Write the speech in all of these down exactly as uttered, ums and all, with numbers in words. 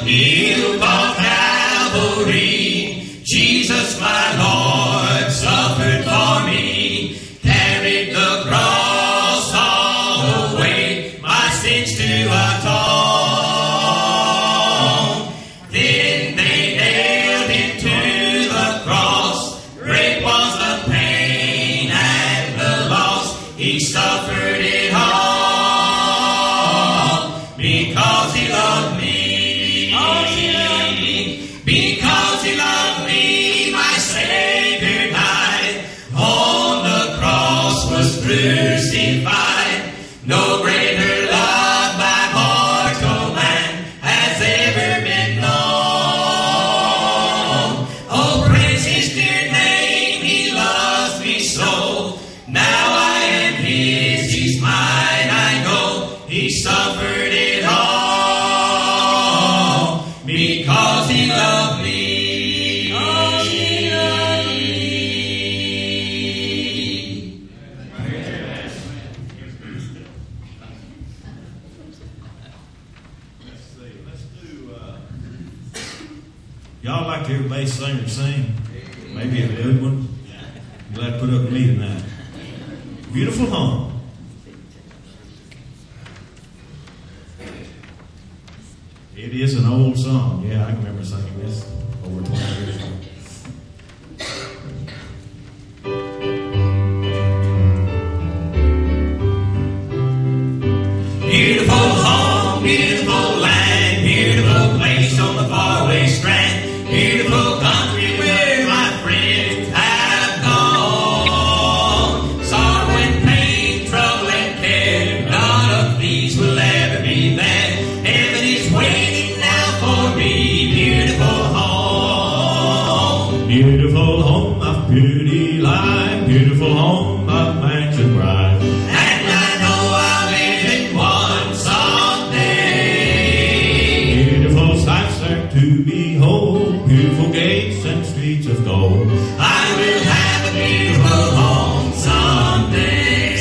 hill called Calvary, Jesus my Lord suffered for me, carried the cross all the way, my sins to atone. Then they nailed him to the cross, great was the pain and the loss, he suffered it all, because he loved me. Because he loved me, my Savior died, on the cross was crucified. No greater love by mortal man has ever been known. Oh, praise his dear name, he loves me so. Now I am his, he's mine, I know. He suffered it all, because he loved me. Because he loved me. Let's see. Let's do. Uh, y'all like to hear a bass singer sing? Maybe a good one. You'll have to put up with me tonight. Beautiful Home. It is an old song. Yeah, I can remember singing this over twenty years ago. Beautiful home, beautiful land, beautiful place on the faraway strand, beautiful country where my friends have gone. Sorrow and pain, trouble and care, none of these will ever be there. Heaven is waiting now for me, beautiful home. Beautiful home of beauty life, beautiful home of mansion bride. And I know I'll live in one someday. Beautiful sights there to behold, beautiful gates and streets of gold. I will have a beautiful home someday.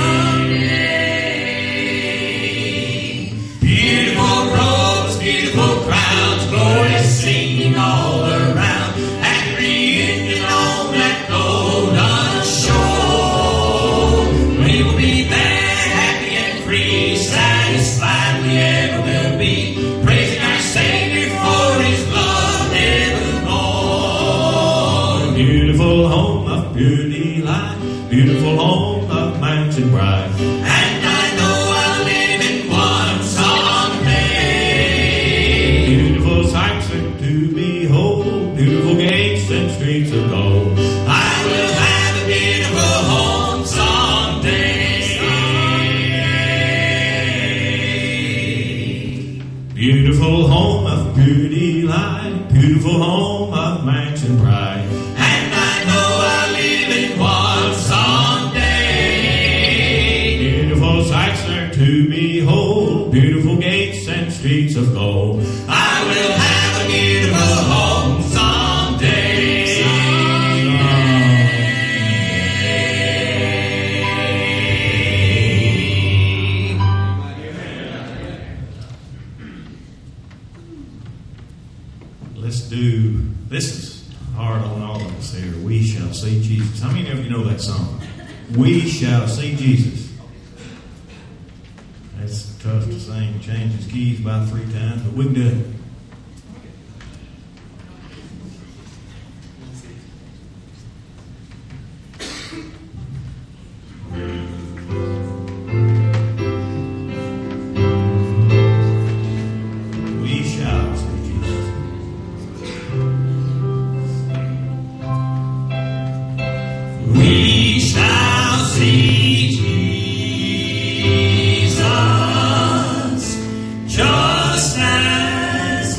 Someday. Beautiful robes, beautiful crowds, glorious singing all around, and reunion on that golden shore. We will be there, happy and free, satisfied we ever will be, praising our Savior for his love evermore. Beautiful home of beauty life, beautiful home of mansion bride. And I know I'll live in one someday. Beautiful sights there to behold, beautiful gates and streets of gold. I will have a beautiful home someday. Beautiful home of beauty life, beautiful home of mansion bride. And I know I'll live in one someday. Beautiful sights there to behold, beautiful gates and streets of gold. I will have a beautiful home someday. Let's do, this is hard on all of us here. We shall see Jesus. How many of you know that song? We shall see Jesus. It's tough to sing, change his keys about three times, but we can do it. We shall see Jesus. We shall see Jesus just as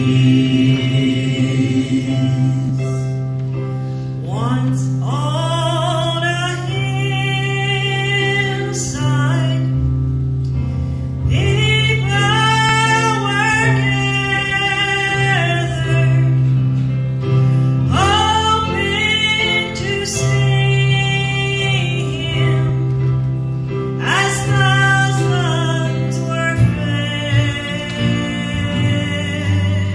he is. Once on a hillside, people were gathered, hoping to see him as thousands were fed.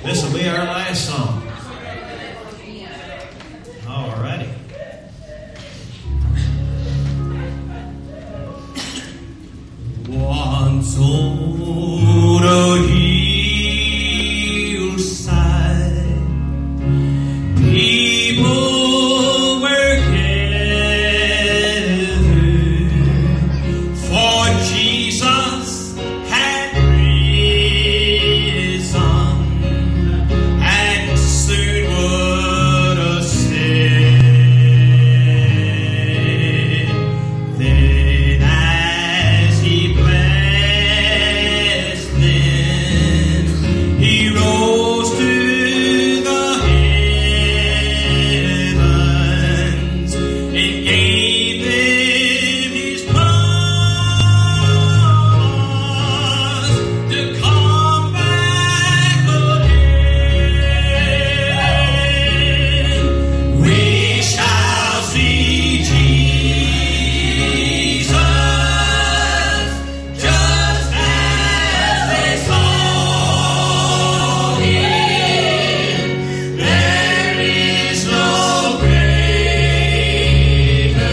This will be our last song. All righty. Once on a hillside, people were gathered, for Jesus had risen, and soon would ascend. Then as he blessed them, he rose to the heavens and gave them his promise to come back again. We shall see Jesus just as they saw him. There is no greater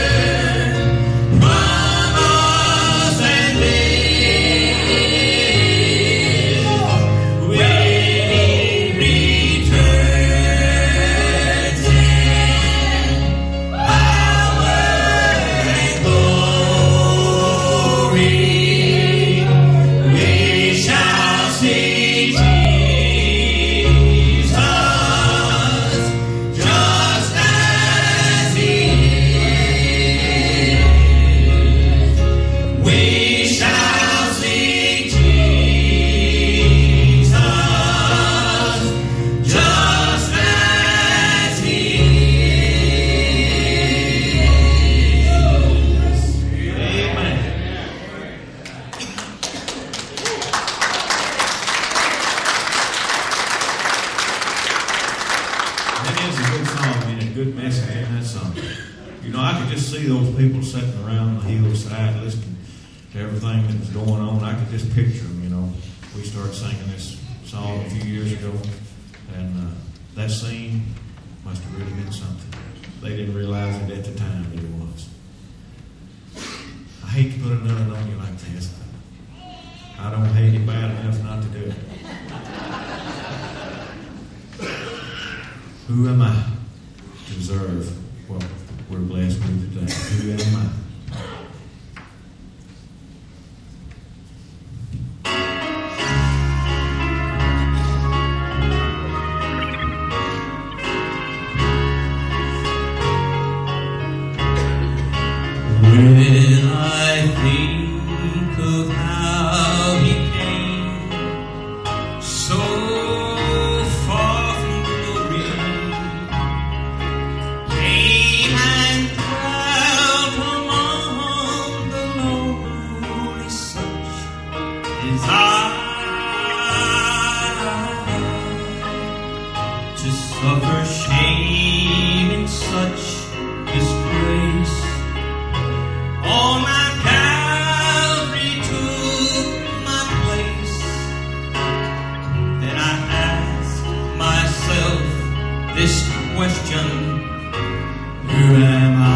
promise than this. When he returns in power and glory, we shall see Jesus just as he is. We shall see Jesus just as he is. Amen. That is a good song and a good message in that song. You know, I could just see those people sitting around the hillside listening to everything that was going on. I could just picture them, you know. We started singing this song a few years ago, and uh, that scene must have really been something. They didn't realize it at the time that it was. I hate to put another on you like this. I don't hate it bad enough not to do it. Who am I to deserve what we're blessed with today? Who am I? When I think of how he came so far from glory, came and dwelt among the lowly, such as I, to suffer shame in such disgrace. On Mount Calvary took my place. Then I asked myself this question: who am I?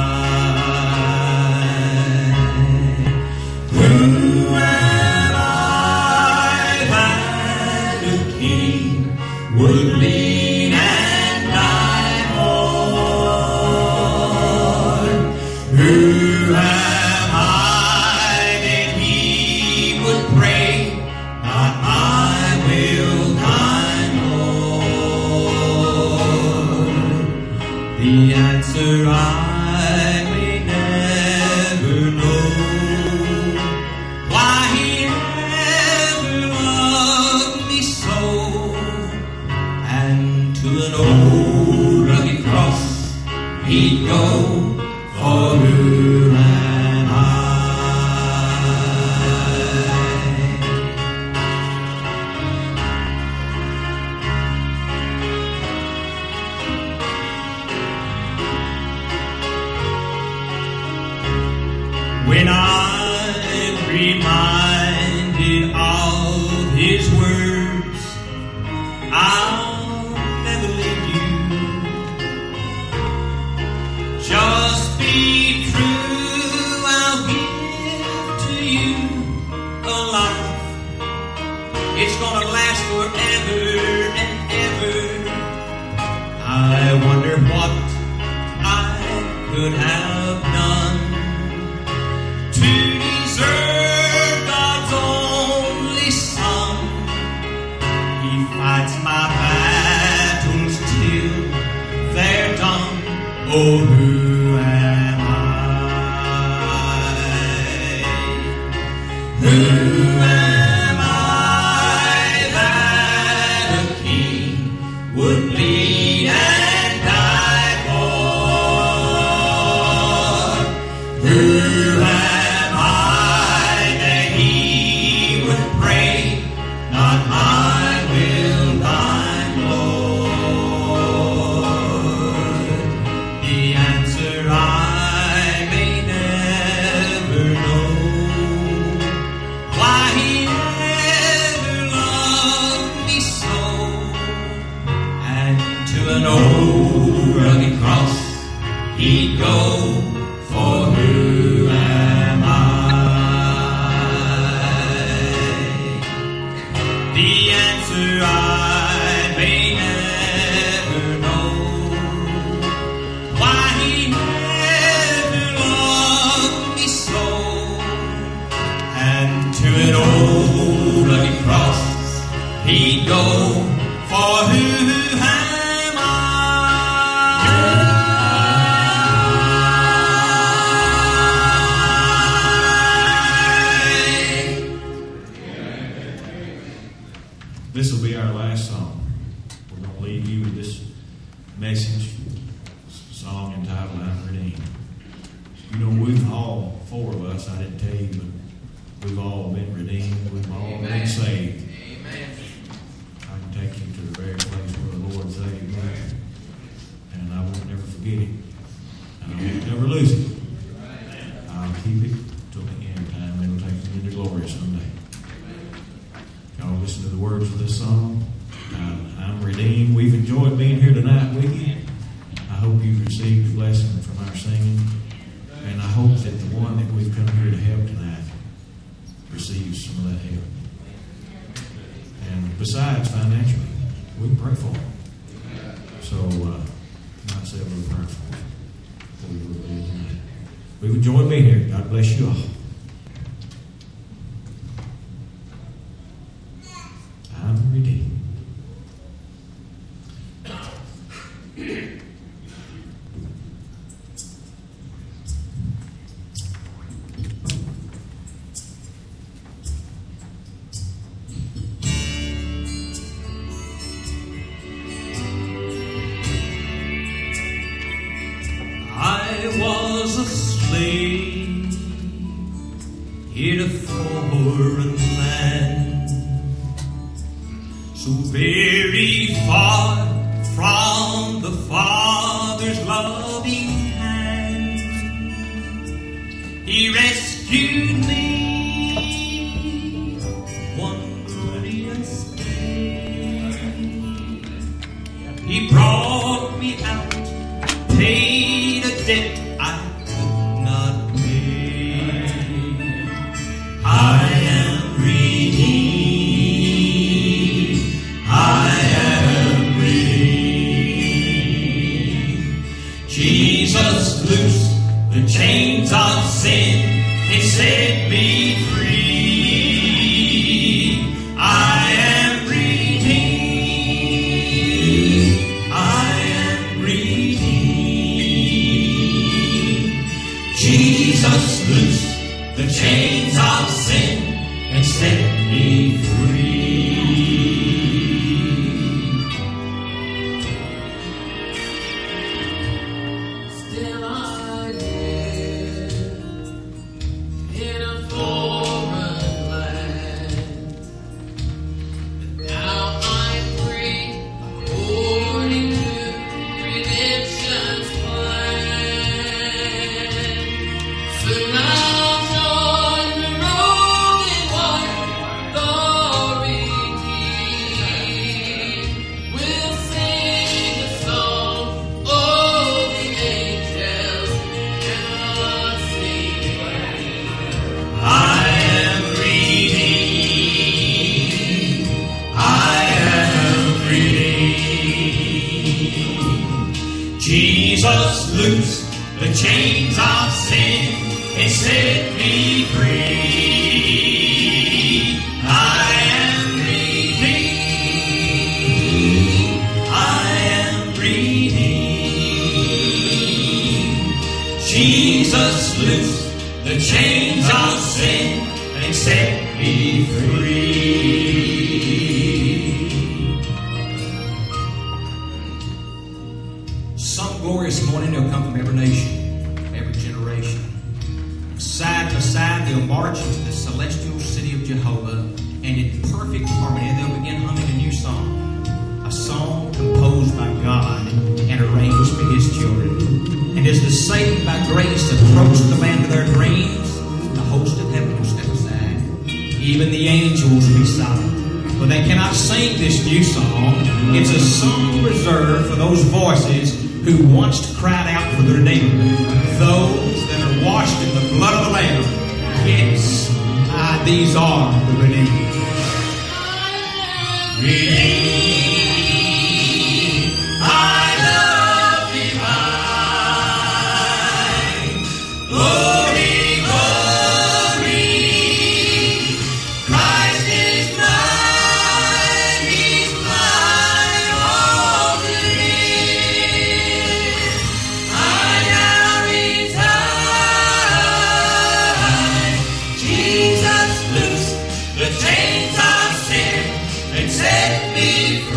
Who am I that the King would lean and die on? Who am I that he would pray, not my will, thine Lord? The answer I may never know. Why he ever loved me so, and to an old rugged cross he'd go. For who am I? When I'm reminded of his words, last forever and ever. I wonder what I could have done to deserve God's only Son. He fights my battles till they're done. Oh, who am I? Who am I that a king would bleed and die for? Who am I that he would pray, not my will, thine, Lord? The answer I may never know. Why he ever loved me so, and to an old rugged cross he'd go. For who am I? The answer I may never know. Why he never loved me so, and to an old rugged cross he'd go. For who am I? This will be our last song. We're going to leave you with this message, song entitled I'm Redeemed. You know, we've all, four of us, I didn't tell you, but we've all been redeemed. We've all Amen. Been saved. Amen. I can take you to the very place where the Lord saved me. And I won't never forget it. And I won't never lose it. I'll keep it till the end time. It'll take me into glory someday. Y'all listen to the words of this song. I'm redeemed. We've enjoyed being here tonight with you. I hope you've received a blessing from our singing. And I hope that the one that we've come here to help tonight receives some of that help. And besides financially, we can pray for them. So, uh, I might say a little prayer for them before we go to bed tonight. We've enjoyed being here. God bless you all. I'm redeemed. I was a slave in a foreign land, so very far from the Father's loving hand. He rescued me one glorious day. He brought me out, paid a debt I could not pay. I am redeemed. I am redeemed. Jesus loosed the chains of sin and set me free. I am redeemed. I am redeemed. Jesus loosed the chains of sin and set me free. Still I live in a Jesus loose the chains of sin and set me free. I am redeemed. I am redeemed. Jesus loose the chains of sin and set me free. Some glorious morning will come from every nation, every generation. Side by side they'll march into the celestial city of Jehovah, and in perfect harmony they'll begin humming a new song, a song composed by God and arranged for His children. And as the saved by grace approach the land of their dreams, the host of heaven will step aside. Even the angels will be silent, for they cannot sing this new song. It's a song reserved for those voices who once cried out for the Redeemer, those that are washed in the blood of the Lamb. Yes, I, these are the redeemed. Redeemed, I love divine. Glory, glory, Christ is mine, He's mine, all to live. I now resign. Jesus loose the chains of sin and set me free.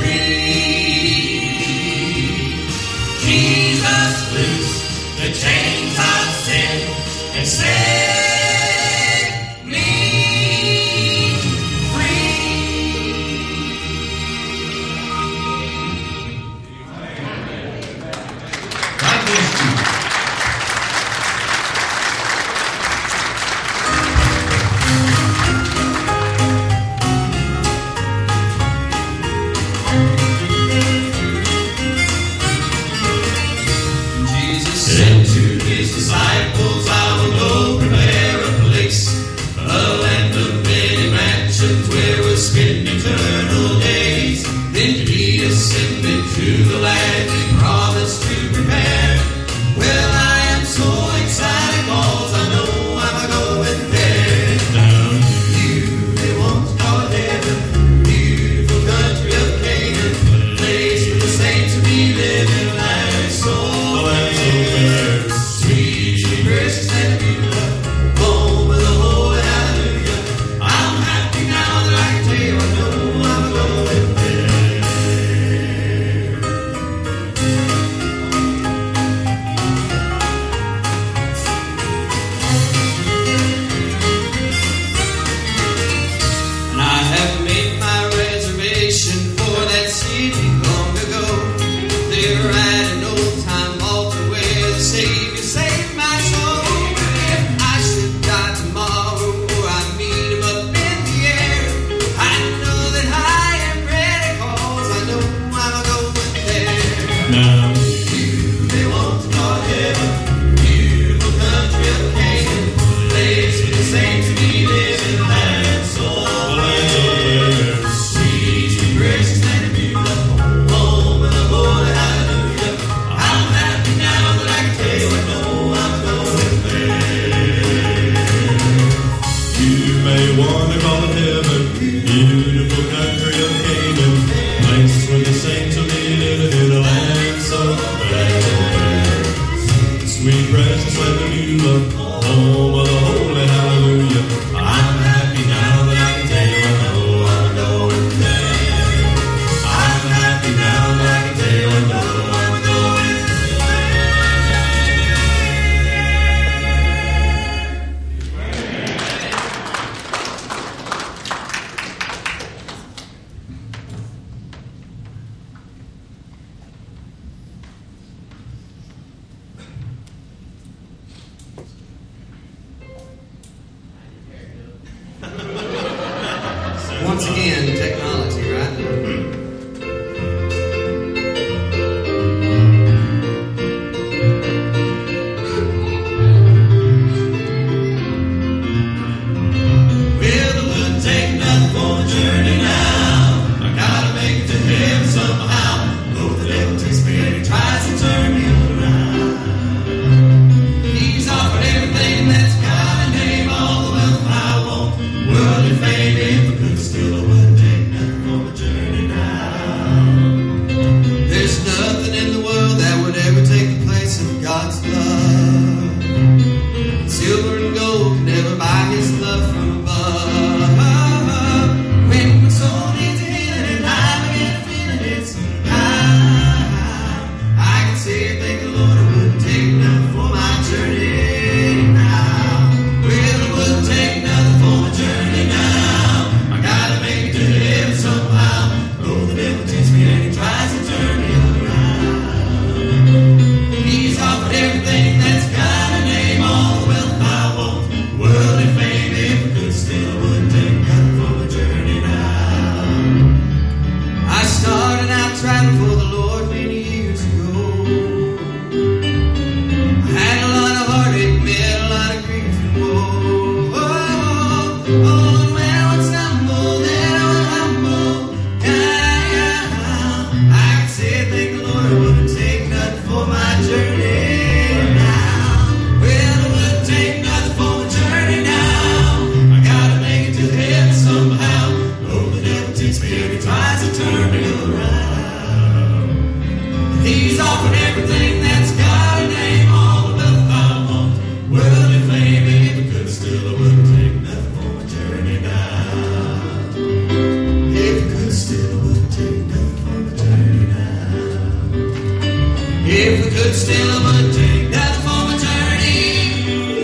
still, but take that form of turning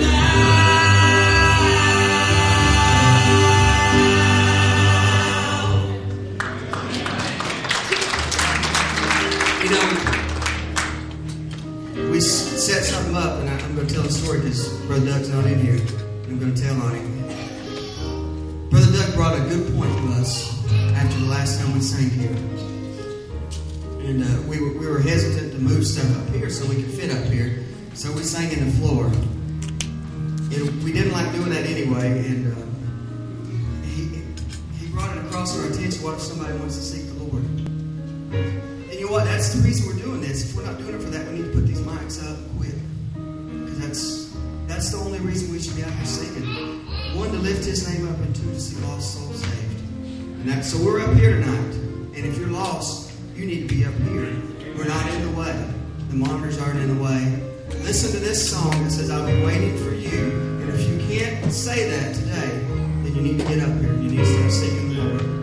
now. You know, we set something up, and I'm going to tell a story because Brother Doug's not in here. I'm going to tell on him. Brother Doug brought a good point to us after the last time we sang here. And uh, we, were, we were hesitant to move stuff up here so we could fit up here. So we sang in the floor. It, we didn't like doing that anyway. And uh, he, he brought it across our attention. What if somebody wants to seek the Lord? And you know what? That's the reason we're doing this. If we're not doing it for that, we need to put these mics up quick. Because that's, that's the only reason we should be out here singing. One, to lift His name up, and two, to see lost souls saved. And that, so we're up here tonight. And if you're lost, you need to be up here. We're not in the way. The monitors aren't in the way. Listen to this song that says, I'll be waiting for you. And if you can't say that today, then you need to get up here. You need to start seeking the Lord.